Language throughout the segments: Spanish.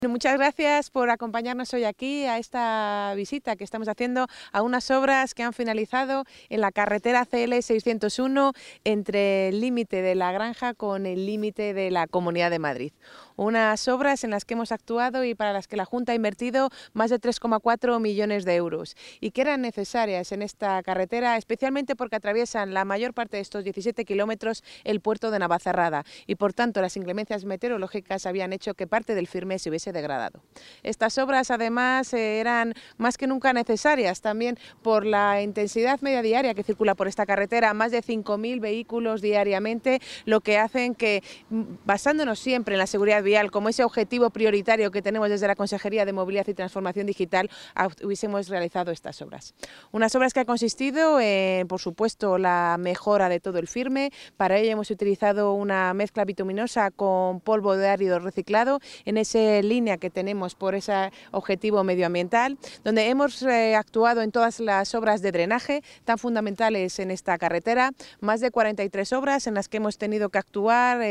Muchas gracias por acompañarnos hoy aquí a esta visita que estamos haciendo a unas obras que han finalizado en la carretera CL 601 entre el límite de La Granja con el límite de la Comunidad de Madrid. Unas obras en las que hemos actuado y para las que la Junta ha invertido más de 3,4 millones de euros y que eran necesarias en esta carretera, especialmente porque atraviesan la mayor parte de estos 17 kilómetros el puerto de Navacerrada y por tanto las inclemencias meteorológicas habían hecho que parte del firme se hubiese degradado. Estas obras además eran más que nunca necesarias también por la intensidad media diaria que circula por esta carretera, más de 5.000 vehículos diariamente, lo que hacen que, basándonos siempre en la seguridad vial como ese objetivo prioritario que tenemos desde la Consejería de Movilidad y Transformación Digital, hubiésemos realizado estas obras. Unas obras que han consistido en, por supuesto, la mejora de todo el firme. Para ello hemos utilizado una mezcla bituminosa con polvo de árido reciclado en ese línea que tenemos por ese objetivo medioambiental, donde hemos actuado en todas las obras de drenaje tan fundamentales en esta carretera, más de 43 obras en las que hemos tenido que actuar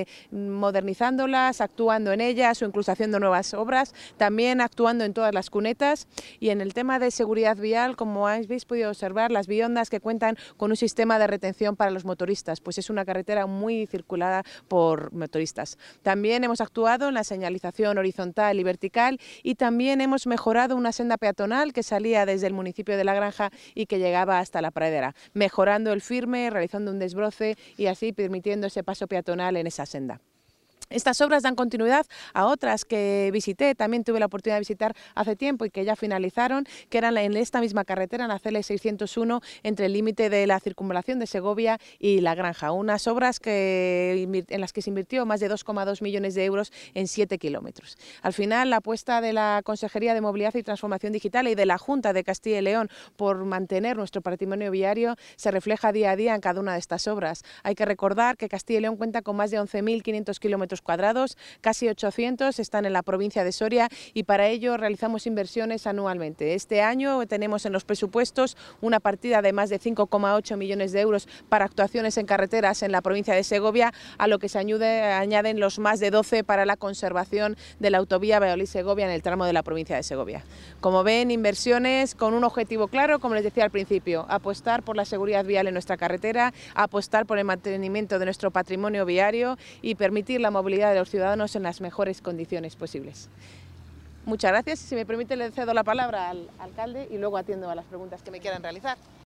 modernizándolas, actuando en ellas o incluso haciendo nuevas obras, también actuando en todas las cunetas. Y en el tema de seguridad vial, como habéis podido observar, las biondas que cuentan con un sistema de retención para los motoristas, pues es una carretera muy circulada por motoristas. También hemos actuado en la señalización horizontal y vertical y también hemos mejorado una senda peatonal que salía desde el municipio de La Granja y que llegaba hasta la pradera, mejorando el firme, realizando un desbroce y así permitiendo ese paso peatonal en esa senda. Estas obras dan continuidad a otras que visité, también tuve la oportunidad de visitar hace tiempo y que ya finalizaron, que eran en esta misma carretera, en la CL 601, entre el límite de la circunvalación de Segovia y La Granja. Unas obras en las que se invirtió más de 2,2 millones de euros en 7 kilómetros. Al final, la apuesta de la Consejería de Movilidad y Transformación Digital y de la Junta de Castilla y León por mantener nuestro patrimonio viario se refleja día a día en cada una de estas obras. Hay que recordar que Castilla y León cuenta con más de 11.500 kilómetros cuadrados, casi 800 están en la provincia de Soria y para ello realizamos inversiones anualmente. Este año tenemos en los presupuestos una partida de más de 5,8 millones de euros para actuaciones en carreteras en la provincia de Segovia, a lo que se añaden los más de 12 para la conservación de la autovía Valladolid-Segovia en el tramo de la provincia de Segovia. Como ven, inversiones con un objetivo claro, como les decía al principio, apostar por la seguridad vial en nuestra carretera, apostar por el mantenimiento de nuestro patrimonio viario y permitir la movilidad de los ciudadanos en las mejores condiciones posibles. Muchas gracias y si me permite le cedo la palabra al alcalde y luego atiendo a las preguntas que me quieran realizar.